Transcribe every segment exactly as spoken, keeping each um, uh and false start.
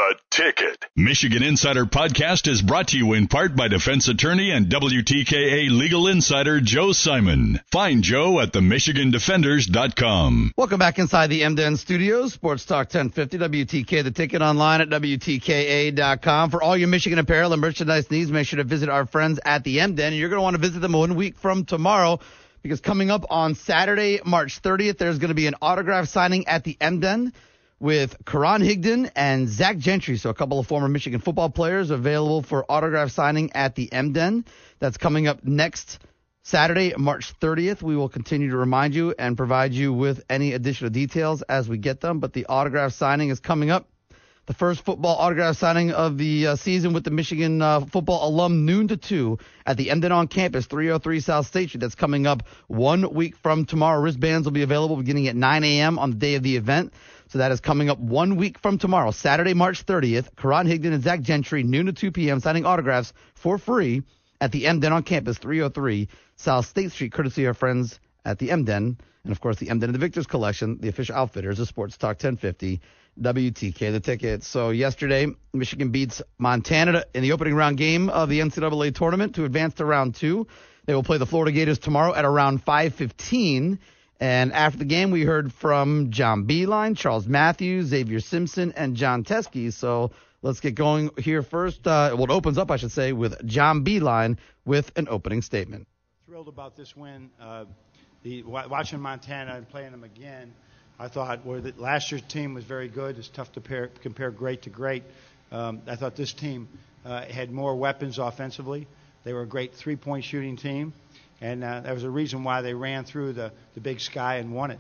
The Ticket. Michigan Insider Podcast is brought to you in part by defense attorney and W T K A legal insider Joe Simon. Find Joe at the michigan defenders dot com. Welcome back inside the M D N studios. Sports Talk ten fifty, W T K, The Ticket, online at W T K A dot com. For all your Michigan apparel and merchandise needs, make sure to visit our friends at the M D N. You're going to want to visit them one week from tomorrow, because coming up on Saturday, March thirtieth, there's going to be an autograph signing at the M D N with Karan Higdon and Zach Gentry. So a couple of former Michigan football players available for autograph signing at the M D N. That's coming up next Saturday, March thirtieth. We will continue to remind you and provide you with any additional details as we get them. But the autograph signing is coming up. The first football autograph signing of the uh, season with the Michigan uh, football alum, noon to two, at the M D N on campus, three oh three South State Street. That's coming up one week from tomorrow. Wristbands will be available beginning at nine a.m. on the day of the event. So that is coming up one week from tomorrow, Saturday, March thirtieth. Karan Higdon and Zach Gentry, noon to two p.m., signing autographs for free at the M D N on campus, three oh three South State Street, courtesy of our friends at the M D N. And, of course, the M D N and the Victors Collection, the official outfitters of Sports Talk ten fifty, W T K, The Ticket. So yesterday, Michigan beats Montana in the opening round game of the N C double A tournament to advance to round two. They will play the Florida Gators tomorrow at around five fifteen. And after the game, we heard from John Beilein, Charles Matthews, Xavier Simpson, and John Teske. So let's get going here first. Uh, well, it opens up, I should say, with John Beilein with an opening statement. Thrilled about this win. Uh, the watching Montana and playing them again, I thought where the, last year's team was very good. It's tough to pair, compare great to great. Um, I thought this team uh, had more weapons offensively. They were a great three-point shooting team. And uh, that was a reason why they ran through the, the Big Sky and won it.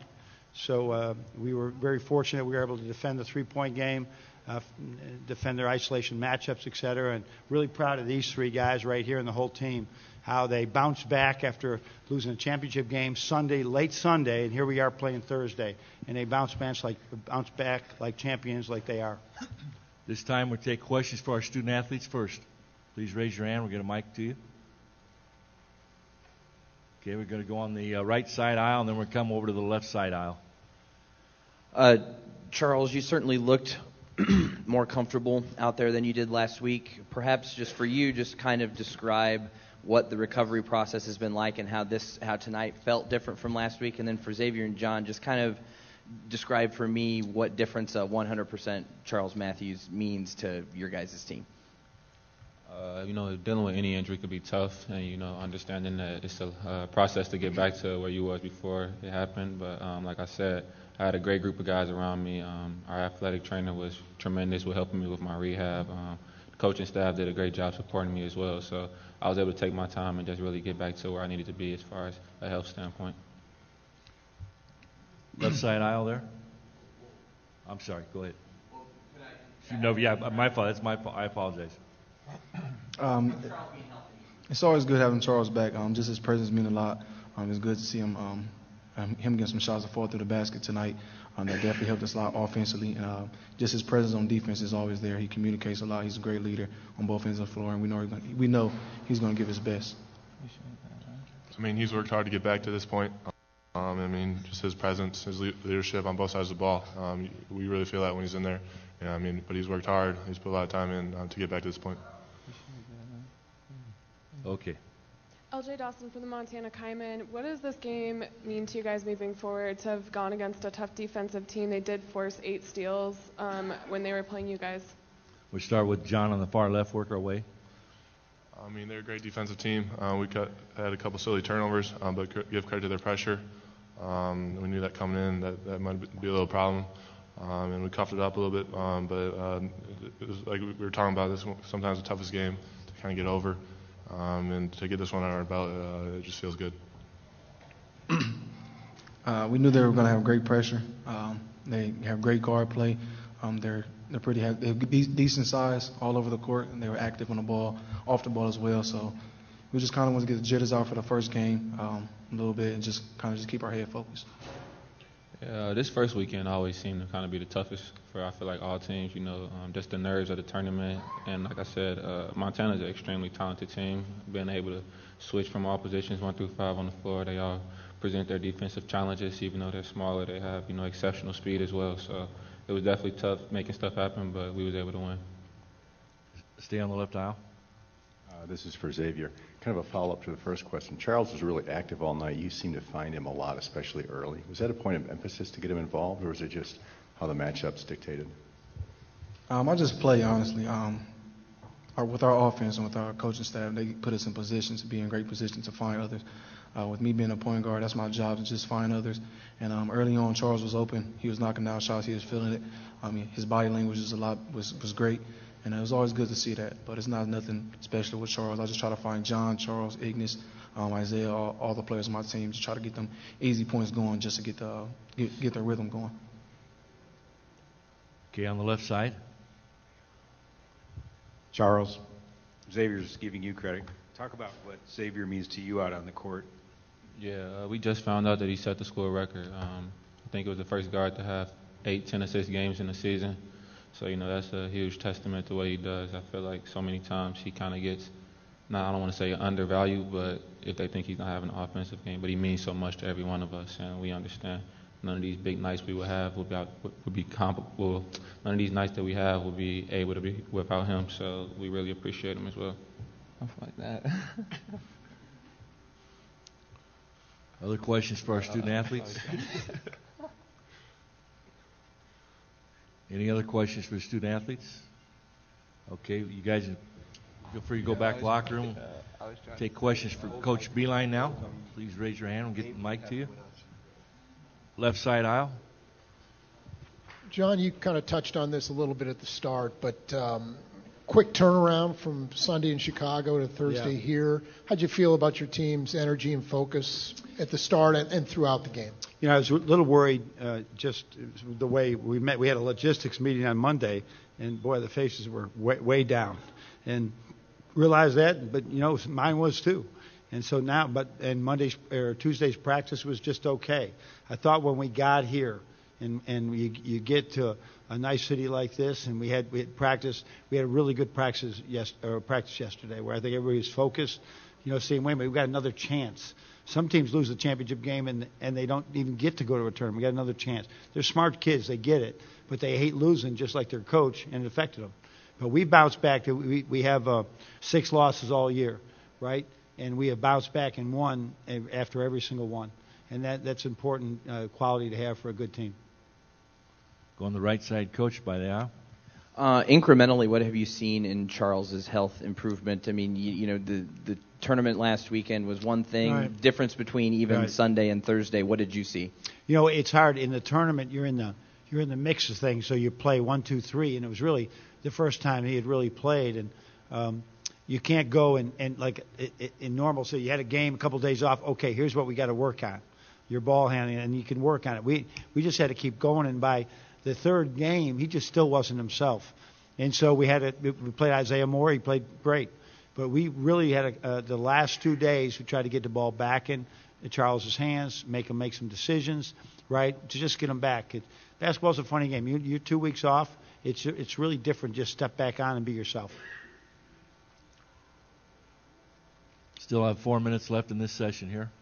So uh, we were very fortunate we were able to defend the three-point game, uh, defend their isolation matchups, et cetera. And really proud of these three guys right here and the whole team, how they bounced back after losing a championship game Sunday, late Sunday, and here we are playing Thursday. And they bounced back like, bounced back like champions like they are. This time we'll take questions for our student athletes first. Please raise your hand. We'll get a mic to you. Okay, we're going to go on the uh, right side aisle, and then we'll come over to the left side aisle. Uh, Charles, you certainly looked more comfortable out there than you did last week. Perhaps just for you, just kind of describe what the recovery process has been like and how this, how tonight felt different from last week. And then for Xavier and John, just kind of describe for me what difference a one hundred percent Charles Matthews means to your guys' team. Uh, you know, dealing with any injury could be tough, and, you know, understanding that it's a uh, process to get back to where you was before it happened. But um, like I said, I had a great group of guys around me. Um, our athletic trainer was tremendous with helping me with my rehab. Um, the coaching staff did a great job supporting me as well. So I was able to take my time and just really get back to where I needed to be as far as a health standpoint. Left side aisle there. I'm sorry. Go ahead. No, yeah, my fault. That's my fault. I apologize. Um, it's always good having Charles back. Um, just his presence means a lot. Um, it's good to see him um, um, him getting some shots that fall through the basket tonight. Um, that definitely helped us a lot offensively. And uh, just his presence on defense is always there. He communicates a lot. He's a great leader on both ends of the floor, and we know he's gonna, we know he's going to give his best. I mean, he's worked hard to get back to this point. Um, I mean, just his presence, his leadership on both sides of the ball. Um, we really feel that when he's in there. Yeah, I mean, but he's worked hard. He's put a lot of time in um, to get back to this point. Okay. L J Dawson from the Montana Kaiman. What does this game mean to you guys moving forward to have gone against a tough defensive team? They did force eight steals um, when they were playing you guys. We'll start with John on the far left, work our way. I mean, they're a great defensive team. Uh, we cut, had a couple silly turnovers, um, but c- give credit to their pressure. Um, we knew that coming in, that, that might be a little problem. Um, and we cuffed it up a little bit, um, but uh, it was like we were talking about, this sometimes the toughest game to kind of get over. Um, and to get this one on our belt, uh, it just feels good. uh, we knew they were going to have great pressure. Um, they have great guard play. Um, they're they're pretty have, they're decent size all over the court, and they were active on the ball, off the ball as well. So we just kind of want to get the jitters out for the first game um, a little bit, and just kind of just keep our head focused. Yeah, this first weekend always seemed to kind of be the toughest for, I feel like, all teams, you know, um, just the nerves of the tournament. And like I said, uh, Montana's an extremely talented team, being able to switch from all positions, one through five on the floor. They all present their defensive challenges, even though they're smaller. They have, you know, exceptional speed as well. So it was definitely tough making stuff happen, but we was able to win. Stay on the left aisle. Uh, this is for Xavier. Kind of a follow-up to the first question. Charles was really active all night. You seemed to find him a lot, especially early. Was that a point of emphasis to get him involved, or was it just how the matchups dictated? Um, I just play, honestly. Um, our, with our offense and with our coaching staff, they put us in positions to be in great positions to find others. Uh, with me being a point guard, that's my job, to just find others. And um, early on, Charles was open. He was knocking down shots. He was feeling it. I mean, his body language was a lot was was great, and it was always good to see that. But it's not nothing special with Charles. I just try to find John, Charles, Ignis, um, Isaiah, all, all the players on my team, just try to get them easy points going, just to get the uh, get, get their rhythm going. Okay, on the left side. Charles, Xavier's giving you credit. Talk about what Xavier means to you out on the court. Yeah, uh, we just found out that he set the school record. Um, I think it was the first guard to have eight, ten assist games in the season. So, you know, that's a huge testament to what he does. I feel like so many times he kind of gets, not, I don't want to say undervalued, but if they think he's going to have an offensive game, but he means so much to every one of us, and we understand. None of these big nights we would have would be, out, would be comparable. None of these nights that we have will be able to be without him, so we really appreciate him as well. Stuff like that. Other questions for our student athletes? Any other questions for the student athletes? Okay, you guys feel free to go back to the locker room. Take questions for Coach Beeline now. Please raise your hand and get the mic to you. Left side aisle. John, you kind of touched on this a little bit at the start, but um, quick turnaround from Sunday in Chicago to Thursday Yeah. here. How'd you feel about your team's energy and focus at the start and, and throughout the game? You know, I was a little worried uh, just the way we met. We had a logistics meeting on Monday, and boy, the faces were way, way down. And realized that, but, you know, mine was too. And so now, but and Monday's or Tuesday's practice was just okay. I thought when we got here, and and you you get to a, a nice city like this, and we had we had practice, we had a really good practice yes or practice yesterday, where I think everybody was focused, you know, saying, wait a minute, we got another chance. Some teams lose the championship game and and they don't even get to go to a tournament. We got another chance. They're smart kids, they get it, but they hate losing just like their coach, and it affected them. But we bounced back. To, we we have uh, six losses all year, right? And we have bounced back and won after every single one. And that, that's important uh, quality to have for a good team. Go on the right side, Coach, by the aisle. Uh, incrementally, what have you seen in Charles's health improvement? I mean, you, you know, the, the tournament last weekend was one thing. Right. Difference between even Right. Sunday and Thursday. What did you see? You know, it's hard. In the tournament, you're in the you're in the mix of things. So you play one, two, three. And it was really the first time he had really played. And um, you can't go and, and like in normal, so you had a game, a couple of days off. Okay, here's what we got to work on. Your ball handling, and you can work on it. We we just had to keep going, and by the third game, he just still wasn't himself. And so we had to, we played Isaiah Moore. He played great, but we really had a, uh, the last two days we tried to get the ball back in Charles's hands, make him make some decisions, right, to just get him back. It, basketball's a funny game. You you're two weeks off. It's it's really different. Just step back on and be yourself. Still have four minutes left in this session here.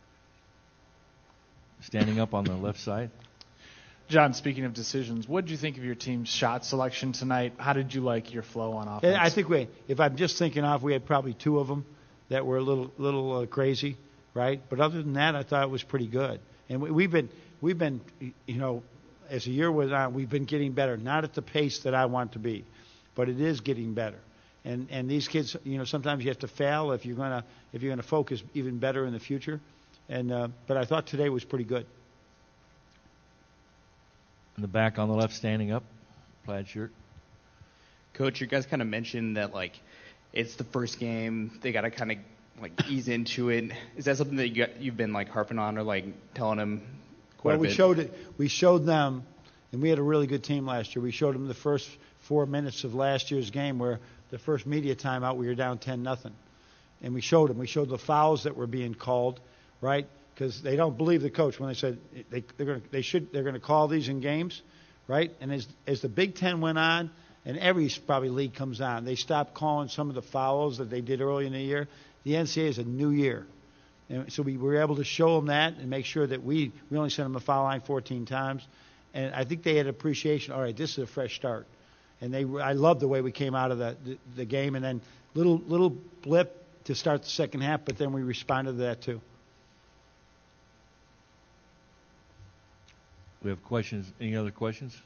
Standing up on the left side. John, speaking of decisions, what did you think of your team's shot selection tonight? How did you like your flow on offense? I think we, if I'm just thinking off, we had probably two of them that were a little little uh, crazy, right? But other than that, I thought it was pretty good. And we, we've been we've been you know, as the year went on, we've been getting better. Not at the pace that I want to be, but it is getting better. And and these kids, you know, sometimes you have to fail if you're gonna if you're gonna focus even better in the future. And uh, but I thought today was pretty good. In the back on the left, standing up, plaid shirt. Coach, you guys kind of mentioned that like it's the first game, they got to kind of like ease into it. Is that something that you got, you've been like harping on or like telling them quite Well, a we bit? showed it. We showed them, and we had a really good team last year. We showed them the first four minutes of last year's game, where the first media timeout we were down ten nothing, and we showed them. We showed the fouls that were being called, right? Because they don't believe the coach when they said they they're going they should they're going to call these in games, right? And as as the Big Ten went on, and every probably league comes on, they stopped calling some of the fouls that they did early in the year. The N C double A is a new year, and so we were able to show them that and make sure that we we only sent them a foul line fourteen times, And I think they had appreciation. All right, this is a fresh start. And they, I love the way we came out of the, the, the game. And then little little blip to start the second half, but then we responded to that too. We have questions. Any other questions?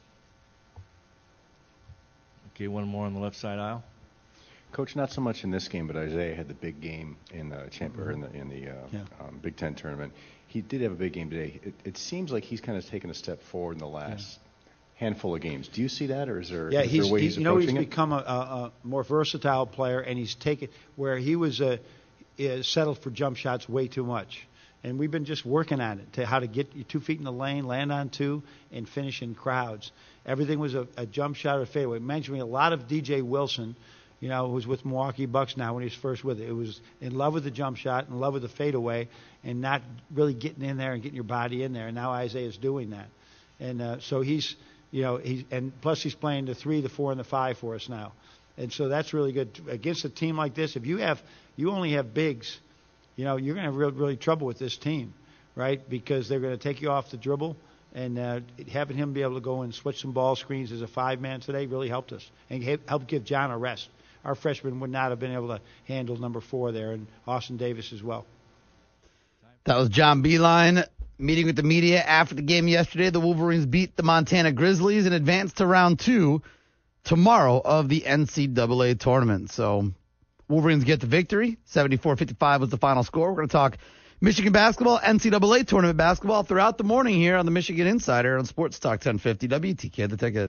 Okay, one more on the left side aisle. Coach, not so much in this game, but Isaiah had the big game in the champ or in the in the uh, Yeah. um, Big Ten tournament. He did have a big game today. It, it seems like he's kind of taken a step forward in the last handful of games. Do you see that, or is there, Yeah, is he's, there a way he- he's you know he's approaching it? become a, a, a more versatile player, and he's taken where he was uh, uh, settled for jump shots way too much. And we've been just working on it to how to get your two feet in the lane, land on two, and finish in crowds. Everything was a, a jump shot or fadeaway. It reminds me a lot of D J Wilson, you know, who's with Milwaukee Bucks now when he was first with it. It was in love with the jump shot, in love with the fadeaway, and not really getting in there and getting your body in there. And now Isaiah's doing that. And uh, so he's, you know, he's, and plus he's playing the three, the four, and the five for us now. And so that's really good. Against a team like this, if you have, you only have bigs, you know, you're going to have real, really trouble with this team, right? Because they're going to take you off the dribble, and uh, having him be able to go and switch some ball screens as a five-man today really helped us and helped give John a rest. Our freshman would not have been able to handle number four there, and Austin Davis as well. That was John Beilein meeting with the media after the game yesterday. The Wolverines beat the Montana Grizzlies and advanced to round two tomorrow of the N C double A tournament. So Wolverines get the victory. seventy-four fifty-five was the final score. We're going to talk Michigan basketball, N C double A tournament basketball throughout the morning here on the Michigan Insider on Sports Talk ten fifty W T K, The Ticket.